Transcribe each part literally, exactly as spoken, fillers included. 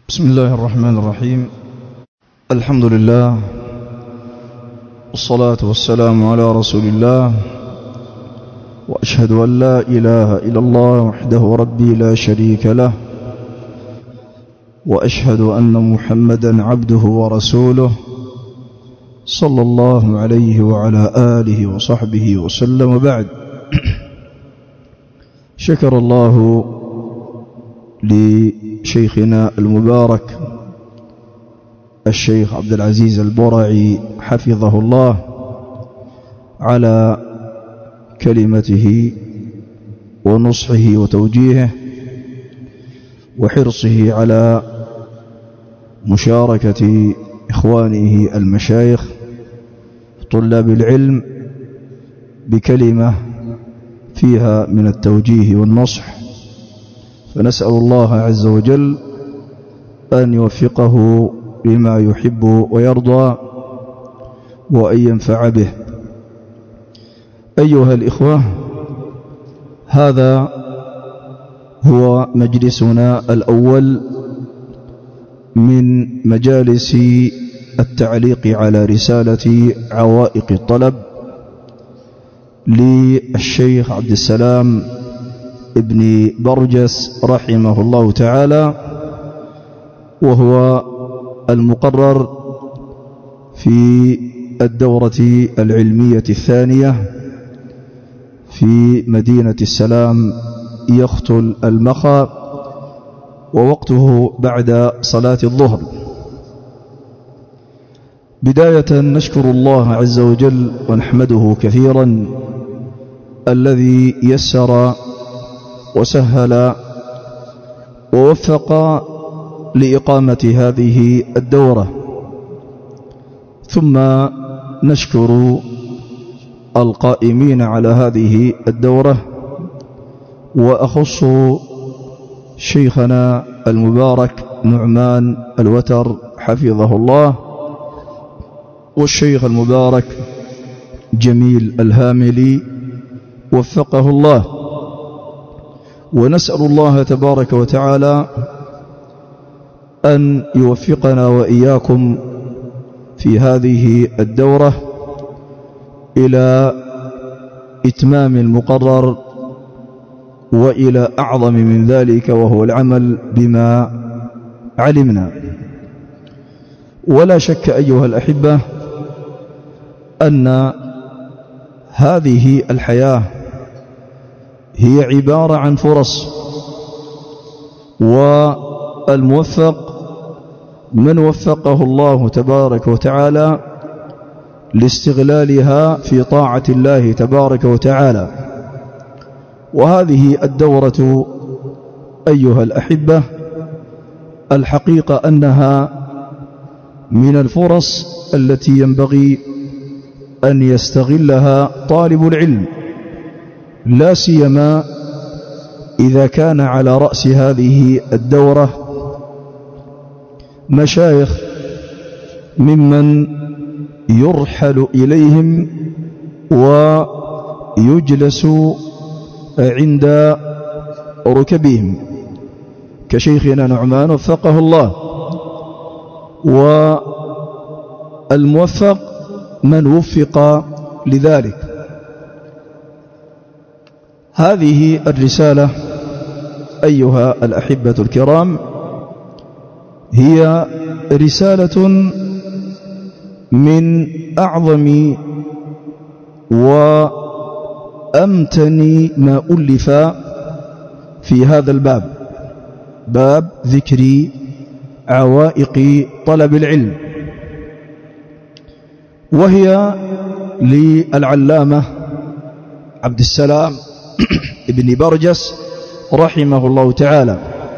بسم الله الرحمن الرحيم. الحمد لله والصلاة والسلام على رسول الله، وأشهد أن لا إله إلا الله وحده ربي لا شريك له، وأشهد أن محمدا عبده ورسوله صلى الله عليه وعلى آله وصحبه وسلم. وبعد، شكر الله لشيخنا المبارك الشيخ عبد العزيز البرعي حفظه الله على كلمته ونصحه وتوجيهه وحرصه على مشاركة إخوانه المشايخ طلاب العلم بكلمة فيها من التوجيه والنصح، فنسأل الله عز وجل أن يوفقه لما يحب ويرضى وأن ينفع به. أيها الإخوة، هذا هو مجلسنا الأول من مجالس التعليق على رسالة عوائق الطلب للشيخ عبد السلام ابن برجس رحمه الله تعالى، وهو المقرر في الدورة العلمية الثانية في مدينة السلام يختل المخا، ووقته بعد صلاة الظهر. بداية نشكر الله عز وجل ونحمده كثيرا الذي يسر وسهل ووفق لإقامة هذه الدورة، ثم نشكر القائمين على هذه الدورة، وأخص شيخنا المبارك نعمان الوتر حفظه الله، والشيخ المبارك جميل الهاملي وفقه الله. ونسأل الله تبارك وتعالى أن يوفقنا وإياكم في هذه الدورة إلى إتمام المقرر وإلى أعظم من ذلك، وهو العمل بما علمنا. ولا شك أيها الأحبة أن هذه الحياة هي عبارة عن فرص، والموفق من وفقه الله تبارك وتعالى لاستغلالها في طاعة الله تبارك وتعالى. وهذه الدورة أيها الأحبة الحقيقة أنها من الفرص التي ينبغي أن يستغلها طالب العلم، لا سيما إذا كان على رأس هذه الدورة مشايخ ممن يرحل إليهم ويجلس عند ركبهم كشيخنا نعمان وفقه الله. والموفق من وفق لذلك. هذه الرسالة أيها الأحبة الكرام هي رسالة من أعظم وأمتن ما ألف في هذا الباب، باب ذكر عوائق طلب العلم، وهي للعلامة عبد السلام ابن برجس رحمه الله تعالى،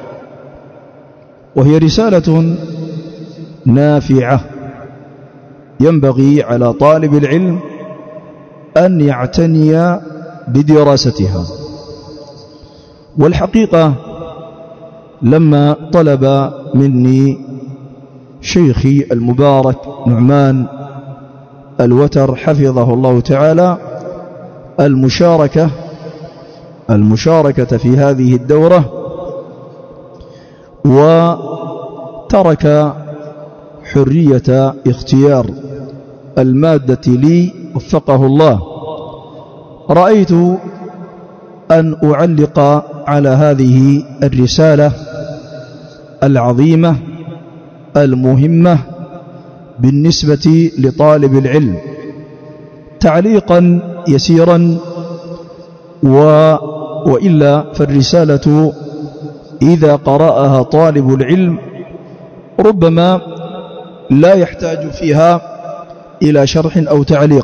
وهي رسالة نافعة ينبغي على طالب العلم أن يعتني بدراستها. والحقيقة لما طلب مني شيخي المبارك نعمان الوتر حفظه الله تعالى المشاركة المشاركة في هذه الدورة، و ترك حرية اختيار المادة لي وفقه الله، رأيت أن أعلق على هذه الرسالة العظيمة المهمة بالنسبة لطالب العلم تعليقا يسيرا، و وإلا فالرسالة إذا قرأها طالب العلم ربما لا يحتاج فيها إلى شرح أو تعليق.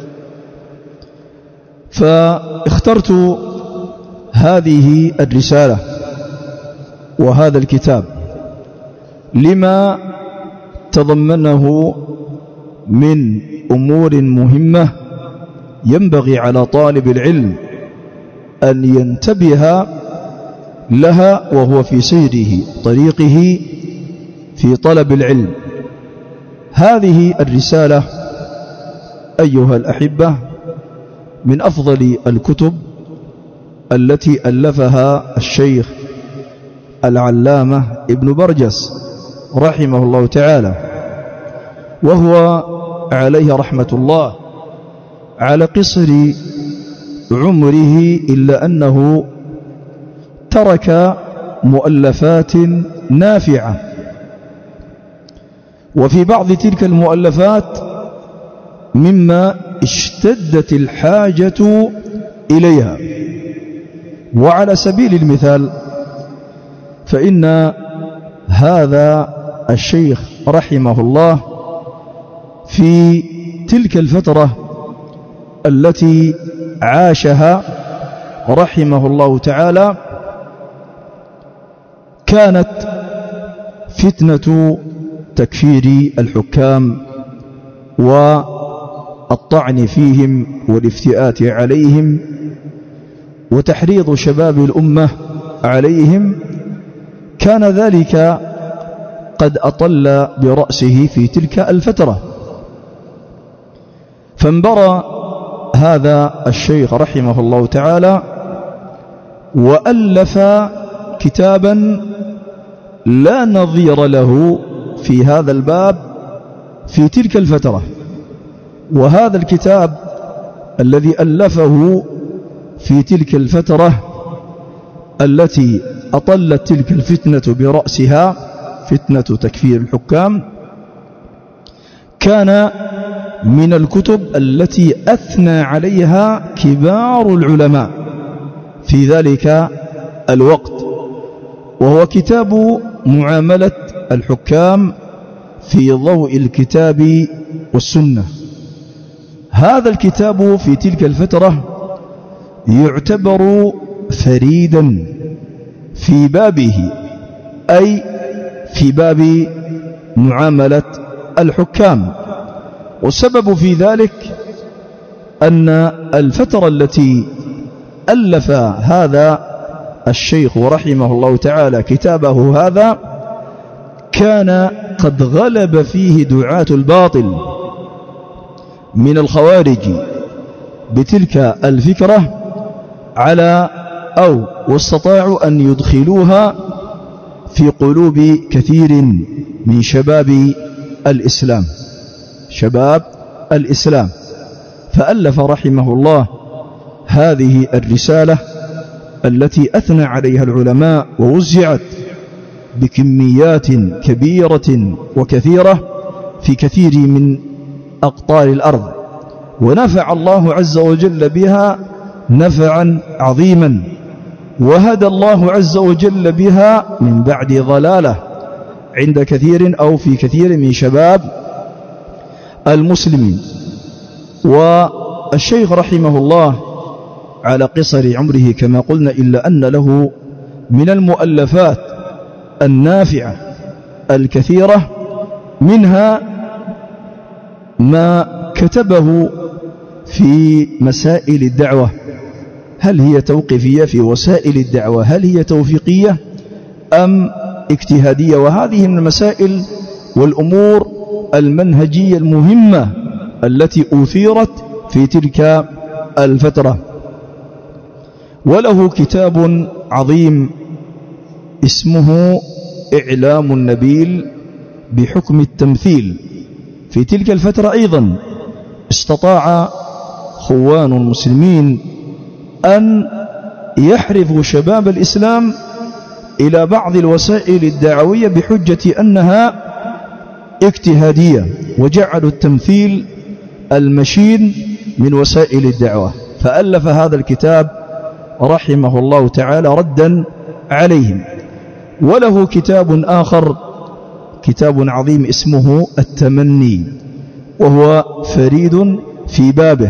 فاخترت هذه الرسالة وهذا الكتاب لما تضمنه من أمور مهمة ينبغي على طالب العلم أن ينتبه لها وهو في سيره طريقه في طلب العلم. هذه الرسالة أيها الأحبة من أفضل الكتب التي ألفها الشيخ العلامة ابن برجس رحمه الله تعالى، وهو عليه رحمة الله على قصر عمره إلا أنه ترك مؤلفات نافعة، وفي بعض تلك المؤلفات مما اشتدت الحاجة إليها. وعلى سبيل المثال فإن هذا الشيخ رحمه الله في تلك الفترة التي عاشها رحمه الله تعالى كانت فتنة تكفير الحكام والطعن فيهم والافتئات عليهم وتحريض شباب الأمة عليهم، كان ذلك قد أطل برأسه في تلك الفترة. فانبرى هذا الشيخ رحمه الله تعالى وألف كتابا لا نظير له في هذا الباب في تلك الفترة. وهذا الكتاب الذي ألفه في تلك الفترة التي أطلت تلك الفتنة برأسها، فتنة تكفير الحكام، كان من الكتب التي أثنى عليها كبار العلماء في ذلك الوقت، وهو كتاب معاملة الحكام في ضوء الكتاب والسنة. هذا الكتاب في تلك الفترة يعتبر فريدا في بابه، أي في باب معاملة الحكام. والسبب في ذلك أن الفترة التي ألف هذا الشيخ رحمه الله تعالى كتابه هذا كان قد غلب فيه دعاة الباطل من الخوارج بتلك الفكرة على أو واستطاعوا أن يدخلوها في قلوب كثير من شباب الإسلام شباب الإسلام فألف رحمه الله هذه الرسالة التي أثنى عليها العلماء ووزعت بكميات كبيرة وكثيرة في كثير من أقطار الأرض، ونفع الله عز وجل بها نفعا عظيما، وهدى الله عز وجل بها من بعد ضلالة عند كثير أو في كثير من شباب المسلمين. والشيخ رحمه الله على قصر عمره كما قلنا إلا أن له من المؤلفات النافعة الكثيرة، منها ما كتبه في مسائل الدعوة، هل هي توقيفية في وسائل الدعوة، هل هي توفيقية أم اجتهادية، وهذه من المسائل والأمور المنهجية المهمة التي أثيرت في تلك الفترة. وله كتاب عظيم اسمه إعلام النبيل بحكم التمثيل. في تلك الفترة أيضا استطاع خوان المسلمين أن يحرفوا شباب الإسلام إلى بعض الوسائل الدعوية بحجة أنها اجتهادية، وجعلوا التمثيل المشين من وسائل الدعوة، فألف هذا الكتاب رحمه الله تعالى ردا عليهم. وله كتاب آخر، كتاب عظيم اسمه التمني، وهو فريد في بابه.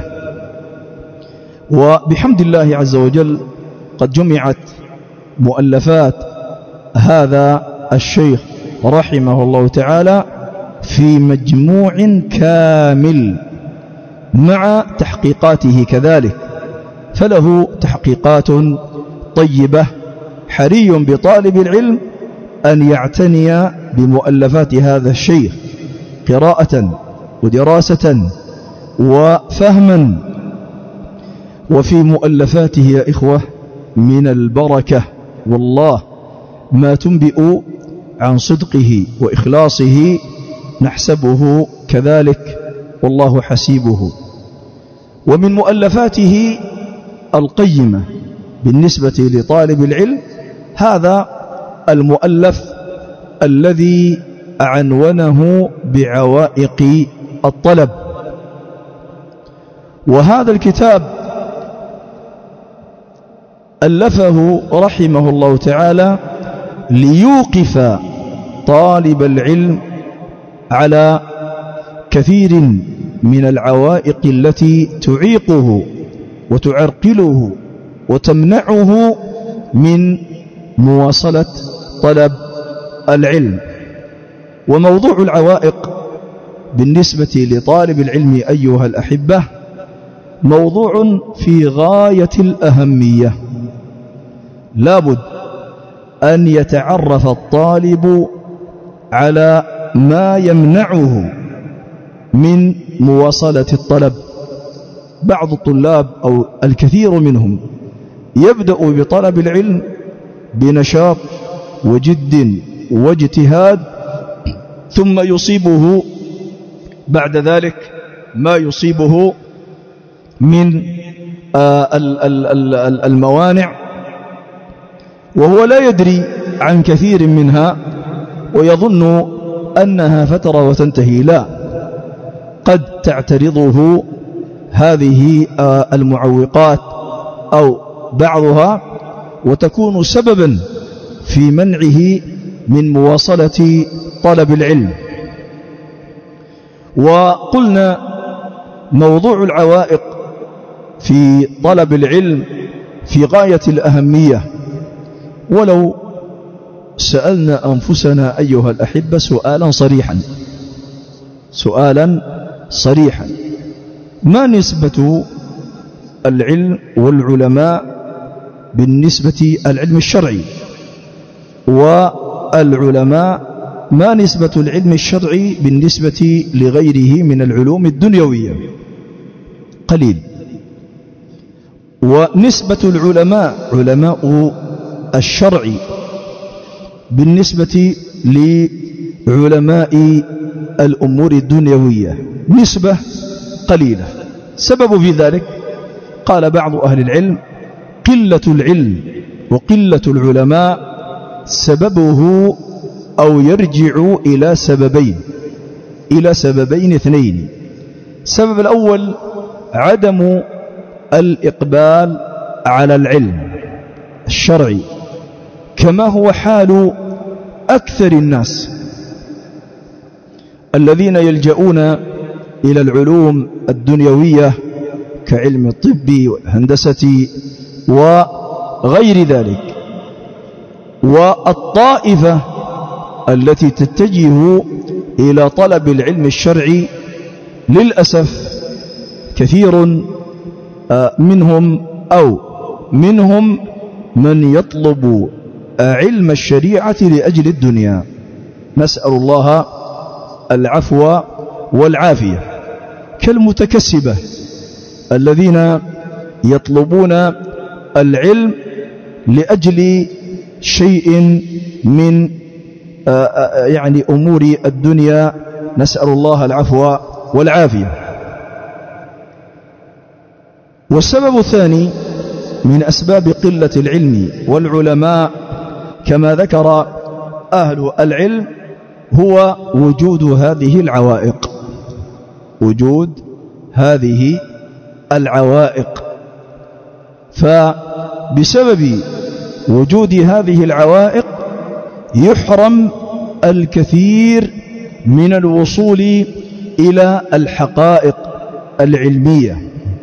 وبحمد الله عز وجل قد جمعت مؤلفات هذا الشيخ رحمه الله تعالى في مجموع كامل مع تحقيقاته كذلك، فله تحقيقات طيبة. حري بطالب العلم أن يعتني بمؤلفات هذا الشيخ قراءة ودراسة وفهما. وفي مؤلفاته يا إخوة من البركة، والله ما تنبئ عن صدقه وإخلاصه نحسبه كذلك، والله حسيبه. ومن مؤلفاته القيمة بالنسبة لطالب العلم هذا المؤلف الذي عنونه بعوائق الطلب. وهذا الكتاب ألفه رحمه الله تعالى ليوقف طالب العلم على كثير من العوائق التي تعيقه وتعرقله وتمنعه من مواصلة طلب العلم. وموضوع العوائق بالنسبة لطالب العلم أيها الأحبة موضوع في غاية الأهمية. لابد أن يتعرف الطالب على ما يمنعه من مواصلة الطلب. بعض الطلاب أو الكثير منهم يبدأ بطلب العلم بنشاط وجد واجتهاد، ثم يصيبه بعد ذلك ما يصيبه من الموانع، وهو لا يدري عن كثير منها ويظن أنها فترة وتنتهي. لا، قد تعترضه هذه المعوقات أو بعضها وتكون سببا في منعه من مواصلة طلب العلم. وقلنا موضوع العوائق في طلب العلم في غاية الأهمية. ولو سألنا أنفسنا أيها الأحبة سؤالا صريحا سؤالا صريحا ما نسبة العلم والعلماء بالنسبة العلم الشرعي، والعلماء ما نسبة العلم الشرعي بالنسبة لغيره من العلوم الدنيوية؟ قليل. ونسبة العلماء علماء الشرع بالنسبة لعلماء الأمور الدنيوية نسبة قليلة. سبب في ذلك قال بعض أهل العلم قلة العلم وقلة العلماء سببه أو يرجع إلى سببين إلى سببين اثنين. السبب الأول عدم الإقبال على العلم الشرعي كما هو حال أكثر الناس الذين يلجؤون إلى العلوم الدنيوية كعلم الطب والهندسة وغير ذلك. والطائفة التي تتجه إلى طلب العلم الشرعي للأسف كثير منهم أو منهم من يطلب علم الشريعة لأجل الدنيا. نسأل الله العفو والعافية، كالمتكسبة الذين يطلبون العلم لأجل شيء من يعني أمور الدنيا، نسأل الله العفو والعافية. والسبب الثاني من أسباب قلة العلم والعلماء كما ذكر أهل العلم هو وجود هذه العوائق، وجود هذه العوائق. فبسبب وجود هذه العوائق يحرم الكثير من الوصول إلى الحقائق العلمية.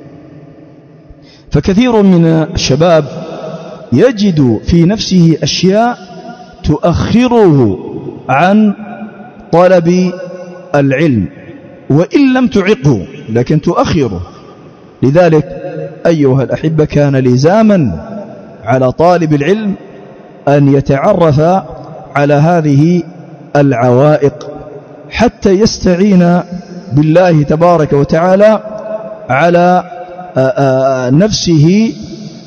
فكثير من الشباب يجد في نفسه أشياء تؤخره عن طلب العلم، وإن لم تعقه لكن تؤخره. لذلك أيها الأحبة كان لزاما على طالب العلم أن يتعرف على هذه العوائق حتى يستعين بالله تبارك وتعالى على نفسه،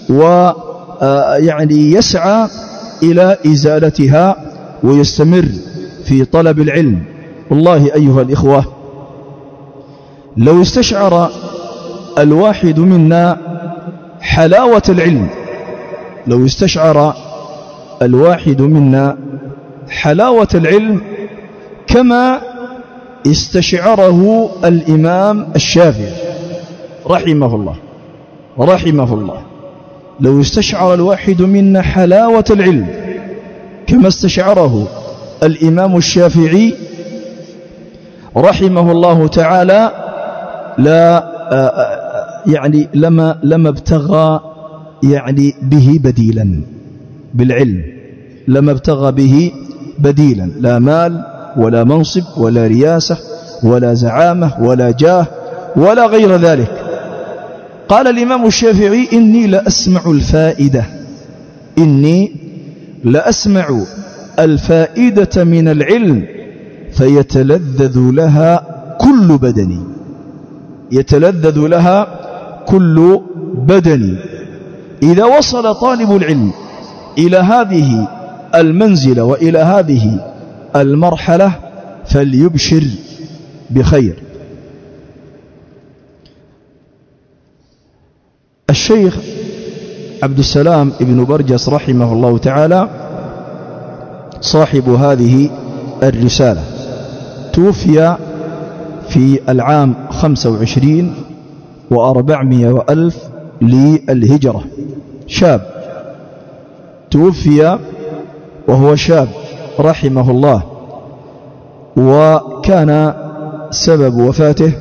ويعني يسعى إلى إزالتها ويستمر في طلب العلم. والله أيها الإخوة لو استشعر الواحد منا حلاوة العلم، لو استشعر الواحد منا حلاوة العلم كما استشعره الإمام الشافعي رحمه الله رحمه الله لو استشعر الواحد منا حلاوة العلم كما استشعره الإمام الشافعي رحمه الله تعالى لا يعني لما لما ابتغى يعني به بديلا بالعلم، لما ابتغى به بديلا، لا مال ولا منصب ولا رياسة ولا زعامة ولا جاه ولا غير ذلك. قال الإمام الشافعي: إني لأسمع الفائدة إني لأسمع الفائدة من العلم فيتلذذ لها كل بدني، يتلذذ لها كل بدني. إذا وصل طالب العلم إلى هذه المنزلة وإلى هذه المرحلة فليبشر بخير. الشيخ عبد السلام ابن برجس رحمه الله تعالى صاحب هذه الرسالة توفي في العام خمسة وعشرين وأربعمائة وألف للهجرة، شاب توفي وهو شاب رحمه الله. وكان سبب وفاته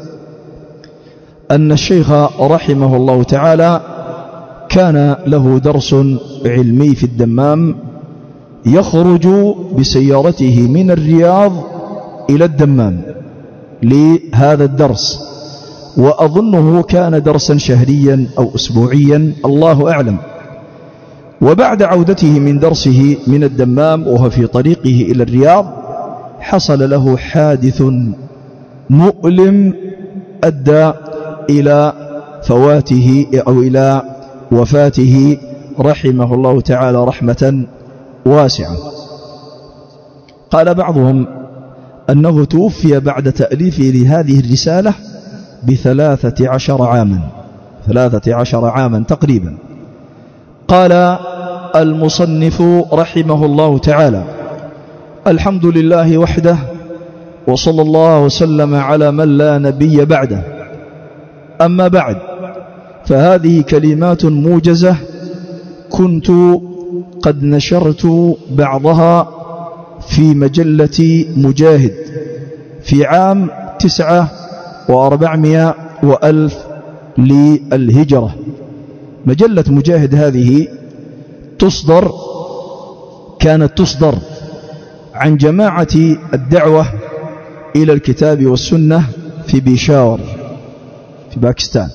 أن الشيخ رحمه الله تعالى كان له درس علمي في الدمام، يخرج بسيارته من الرياض إلى الدمام لهذا الدرس، وأظنه كان درسا شهريا أو أسبوعيا الله أعلم. وبعد عودته من درسه من الدمام وهو في طريقه إلى الرياض حصل له حادث مؤلم أدى إلى فواته أو إلى وفاته رحمه الله تعالى رحمة واسعة. قال بعضهم أنه توفي بعد تأليفه لهذه الرسالة بثلاثة عشر عاما ثلاثة عشر عاما تقريبا. قال المصنف رحمه الله تعالى: الحمد لله وحده، وصلى الله وسلم على من لا نبي بعده. أما بعد، فهذه كلمات موجزة كنت قد نشرت بعضها في مجلة مجاهد في عام تسعة وأربعمائة وألف للهجرة. مجلة مجاهد هذه تصدر كانت تصدر عن جماعة الدعوة إلى الكتاب والسنة في بيشاور في باكستان.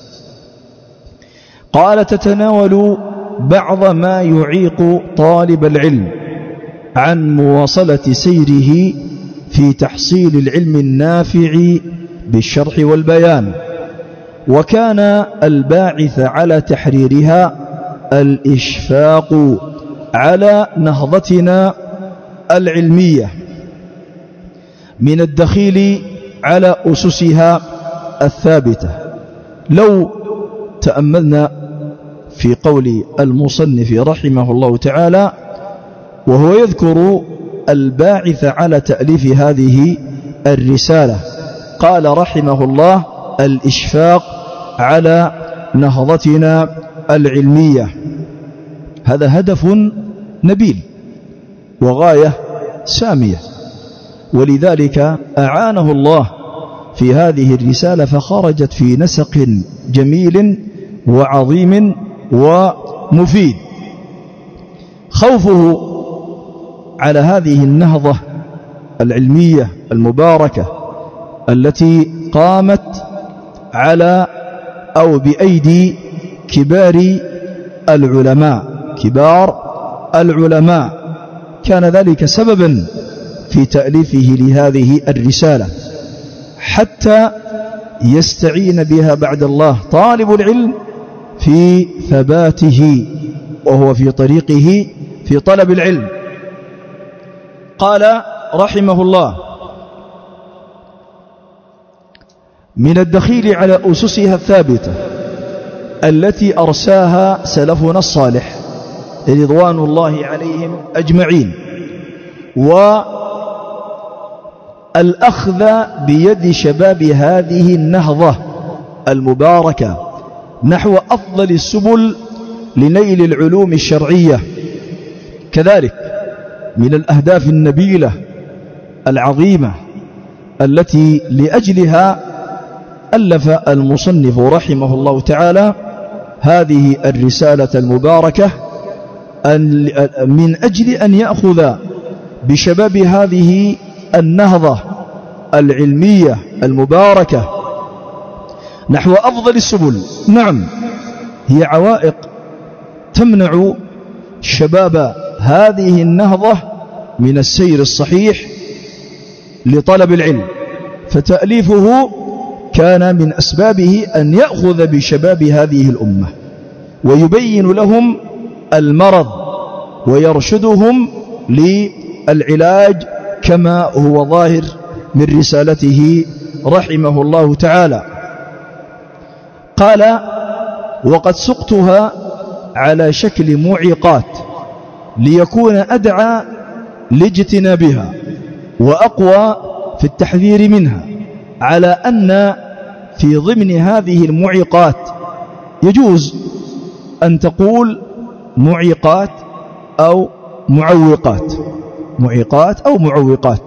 قال: تتناول بعض ما يعيق طالب العلم عن مواصلة سيره في تحصيل العلم النافع بالشرح والبيان. وكان الباعث على تحريرها الإشفاق على نهضتنا العلمية من الدخيل على أسسها الثابتة. لو تأملنا في قول المصنف رحمه الله تعالى وهو يذكر الباعث على تأليف هذه الرسالة، قال رحمه الله: الإشفاق على نهضتنا العلمية. هذا هدف نبيل وغاية سامية، ولذلك أعانه الله في هذه الرسالة فخرجت في نسق جميل وعظيم ومفيد. خوفه على هذه النهضة العلمية المباركة التي قامت على أو بأيدي كبار العلماء كبار العلماء كان ذلك سببا في تأليفه لهذه الرسالة، حتى يستعين بها بعد الله طالب العلم في ثباته وهو في طريقه في طلب العلم. قال رحمه الله: من الدخيل على أسسها الثابتة التي أرساها سلفنا الصالح رضوان الله عليهم أجمعين، والأخذ بيد شباب هذه النهضة المباركة نحو أفضل السبل لنيل العلوم الشرعية. كذلك من الأهداف النبيلة العظيمة التي لأجلها ألف المصنف رحمه الله تعالى هذه الرسالة المباركة، من أجل أن يأخذ بشباب هذه النهضة العلمية المباركة نحو أفضل السبل. نعم، هي عوائق تمنع شباب هذه النهضة من السير الصحيح لطلب العلم، فتأليفه كان من أسبابه أن يأخذ بشباب هذه الأمة ويبين لهم المرض ويرشدهم للعلاج كما هو ظاهر من رسالته رحمه الله تعالى. قال: وقد سقتها على شكل معيقات ليكون أدعى لاجتنابها وأقوى في التحذير منها، على أن في ضمن هذه المعيقات يجوز أن تقول معيقات أو معوقات معيقات أو معوقات.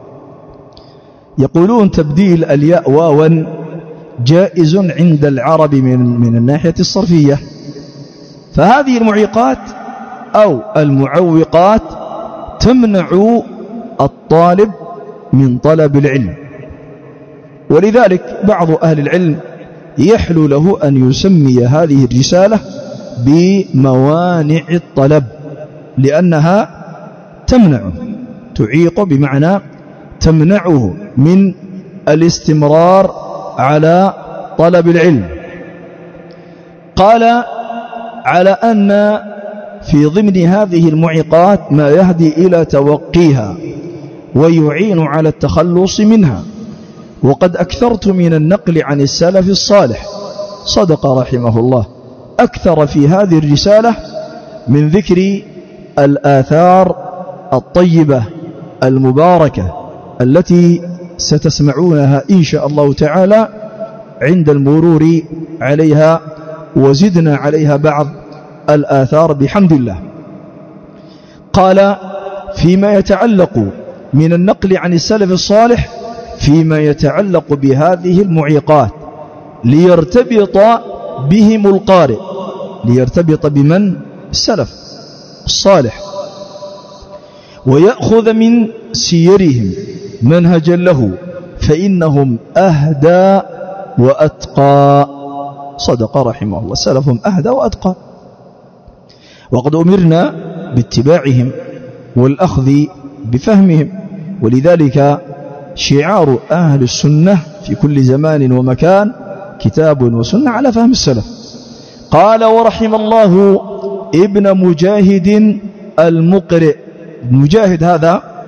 يقولون تبديل الياء واوا جائز عند العرب من من الناحية الصرفية، فهذه المعيقات أو المعوقات تمنع الطالب من طلب العلم، ولذلك بعض أهل العلم يحلو له أن يسمي هذه الرسالة بموانع الطلب، لأنها تمنعه، تعيق بمعنى تمنعه من الاستمرار على طلب العلم. قال: على أن في ضمن هذه المعيقات ما يهدي إلى توقيها ويعين على التخلص منها، وقد أكثرت من النقل عن السلف الصالح، صدق رحمه الله، أكثر في هذه الرسالة من ذكر الآثار الطيبة المباركة التي ستسمعونها إن شاء الله تعالى عند المرور عليها، وزدنا عليها بعض الآثار بحمد الله. قال: فيما يتعلق من النقل عن السلف الصالح فيما يتعلق بهذه المعيقات ليرتبط بهم القارئ، ليرتبط بمن؟ السلف الصالح، ويأخذ من سيرهم منهجا له، فإنهم أهدى وأتقى. صدق رحمه الله، سلفهم أهدى وأتقى، وقد أمرنا باتباعهم والأخذ بفهمهم، ولذلك شعار أهل السنة في كل زمان ومكان كتاب وسنة على فهم السلف. قال: ورحم الله ابن مجاهد المقرئ. مجاهد هذا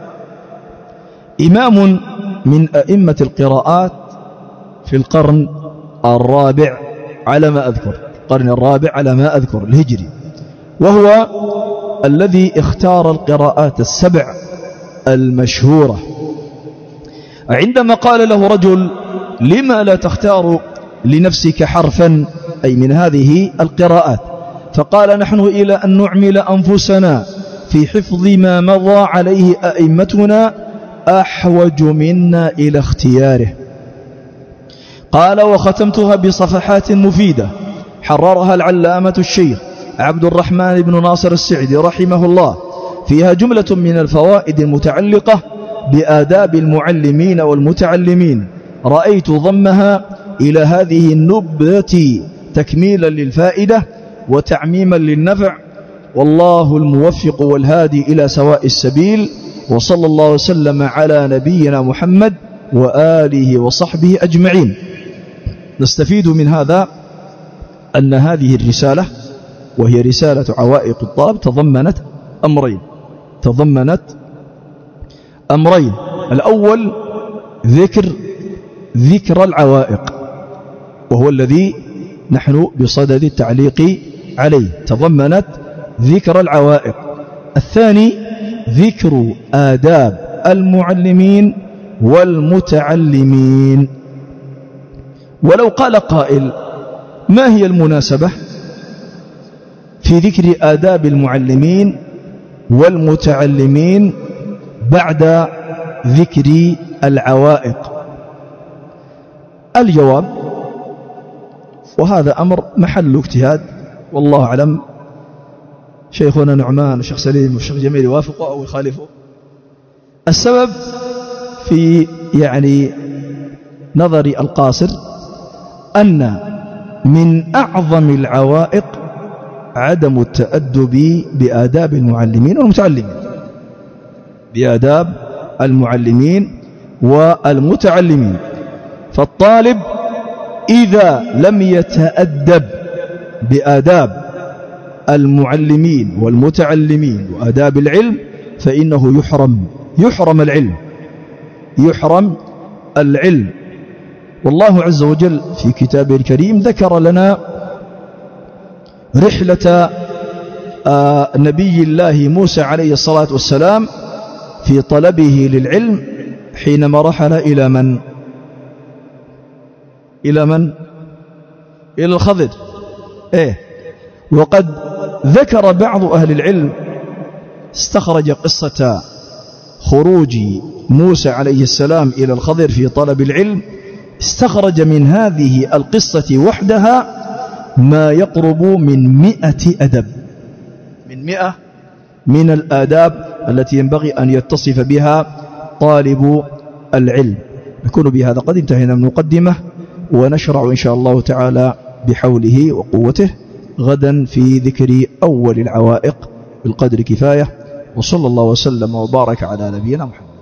إمام من أئمة القراءات في القرن الرابع على ما أذكر، القرن الرابع على ما أذكر الهجري، وهو الذي اختار القراءات السبع المشهورة. عندما قال له رجل: لما لا تختار لنفسك حرفا أي من هذه القراءات؟ فقال: نحن إلى أن نعمل أنفسنا في حفظ ما مضى عليه أئمتنا أحوج منا إلى اختياره. قال: وختمتها بصفحات مفيدة حررها العلامة الشيخ عبد الرحمن بن ناصر السعدي رحمه الله، فيها جملة من الفوائد المتعلقة بآداب المعلمين والمتعلمين، رأيت ضمها إلى هذه النبذة تكميلا للفائدة وتعميما للنفع، والله الموفق والهادي إلى سواء السبيل، وصلى الله وسلم على نبينا محمد وآله وصحبه أجمعين. نستفيد من هذا أن هذه الرسالة، وهي رسالة عوائق الطلب، تضمنت أمرين تضمنت أمرين الأول ذكر ذكر العوائق، وهو الذي نحن بصدد التعليق عليه، تضمنت ذكر العوائق. الثاني ذكر آداب المعلمين والمتعلمين. ولو قال قائل: ما هي المناسبة في ذكر آداب المعلمين والمتعلمين بعد ذكر العوائق؟ الجواب، وهذا أمر محل اجتهاد والله أعلم، شيخنا نعمان والشيخ سليم والشيخ جميل يوافقوا أو يخالفوا. السبب في يعني نظري القاصر أن من أعظم العوائق عدم التأدب بآداب المعلمين والمتعلمين بآداب المعلمين والمتعلمين. فالطالب إذا لم يتأدب بآداب المعلمين والمتعلمين وآداب العلم فإنه يحرم يحرم العلم يحرم العلم. والله عز وجل في كتابه الكريم ذكر لنا رحلة نبي الله موسى عليه الصلاة والسلام في طلبه للعلم حينما رحل إلى من؟ إلى من؟ إلى الخضر. إيه؟ وقد ذكر بعض أهل العلم، استخرج قصة خروج موسى عليه السلام إلى الخضر في طلب العلم، استخرج من هذه القصة وحدها ما يقرب من مئة أدب من مئة من الآداب التي ينبغي أن يتصف بها طالب العلم. نكون بهذا قد انتهينا من المقدمة، ونشرع إن شاء الله تعالى بحوله وقوته غدا في ذكر أول العوائق بالقدر كفاية. وصلى الله وسلم وبارك على نبينا محمد.